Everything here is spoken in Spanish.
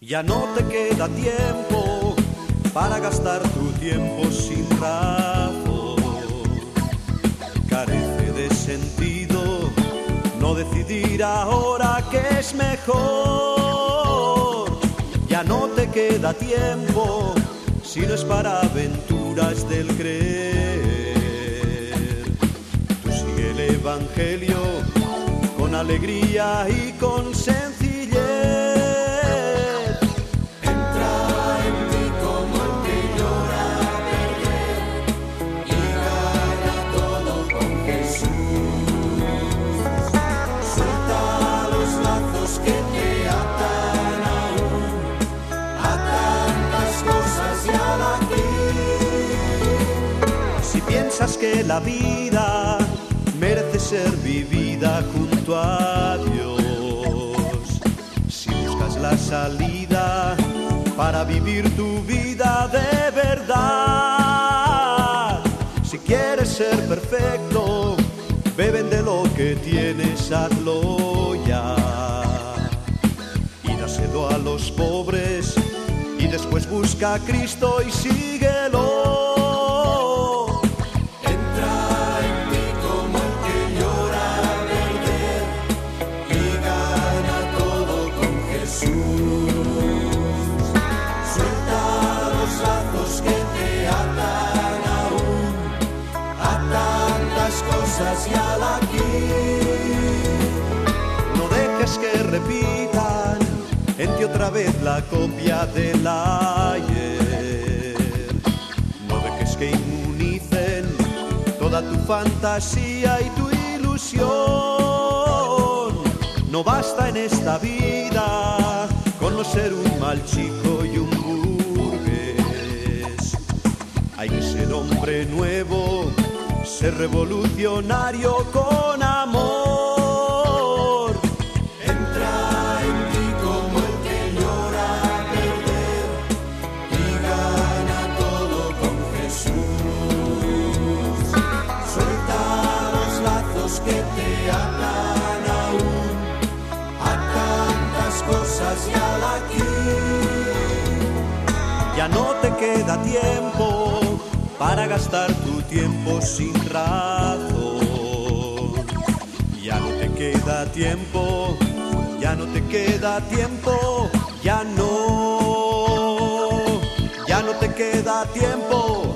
Ya no te queda tiempo para gastar tu tiempo sin razón. Carece de sentido no decidir ahora qué es mejor. Ya no te queda tiempo si no es para aventuras del creer. Tú sigue el evangelio con alegría y con sencillez. Si piensas que la vida merece ser vivida junto a Dios, si buscas la salida para vivir tu vida de verdad, si quieres ser perfecto, beben de lo que tienes, hazlo ya. Y dáselo a los pobres y después busca a Cristo y síguelo. Y al aquí. No dejes que repitan en ti otra vez la copia del ayer. No dejes que inmunicen toda tu fantasía y tu ilusión. No basta en esta vida con no ser un mal chico y un burgués. Hay que ser hombre nuevo, ser revolucionario con amor. Entra en ti como el que llora perder y gana todo con Jesús. Suelta los lazos que te atan aún a tantas cosas y al aquí. Ya no te queda tiempo para gastar tu tiempo sin razón. Ya no te queda tiempo, ya no te queda tiempo, ya no te queda tiempo.